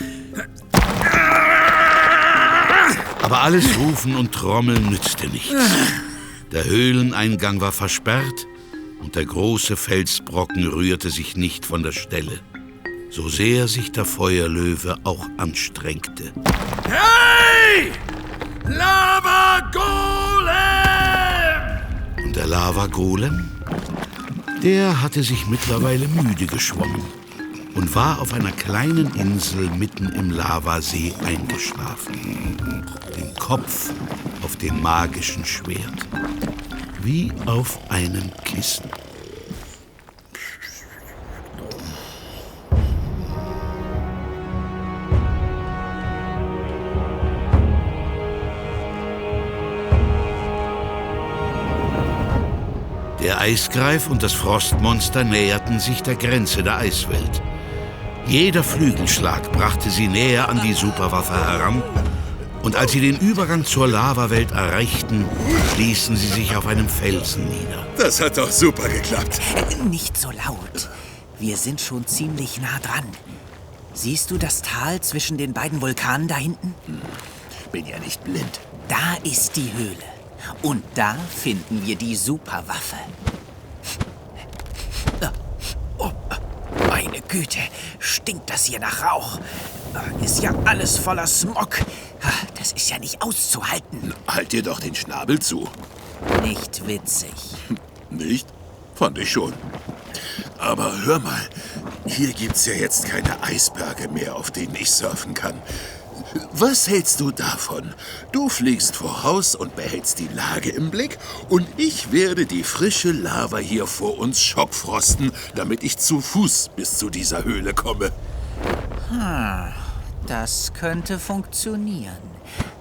Aber alles Rufen und Trommeln nützte nichts. Der Höhleneingang war versperrt und der große Felsbrocken rührte sich nicht von der Stelle, so sehr sich der Feuerlöwe auch anstrengte. Hey! Lava-Golem! Und der Lava-Golem, der hatte sich mittlerweile müde geschwommen und war auf einer kleinen Insel mitten im Lavasee eingeschlafen. Den Kopf auf dem magischen Schwert, wie auf einem Kissen. Der Eisgreif und das Frostmonster näherten sich der Grenze der Eiswelt. Jeder Flügelschlag brachte sie näher an die Superwaffe heran. Und als sie den Übergang zur Lawawelt erreichten, ließen sie sich auf einem Felsen nieder. Das hat doch super geklappt. Nicht so laut. Wir sind schon ziemlich nah dran. Siehst du das Tal zwischen den beiden Vulkanen da hinten? Bin ja nicht blind. Da ist die Höhle. Und da finden wir die Superwaffe. Oh, meine Güte, stinkt das hier nach Rauch. Ist ja alles voller Smog. Das ist ja nicht auszuhalten. Halt dir doch den Schnabel zu. Nicht witzig. Nicht? Fand ich schon. Aber hör mal, hier gibt's ja jetzt keine Eisberge mehr, auf denen ich surfen kann. Was hältst du davon? Du fliegst voraus und behältst die Lage im Blick und ich werde die frische Lava hier vor uns schockfrosten, damit ich zu Fuß bis zu dieser Höhle komme. Das könnte funktionieren.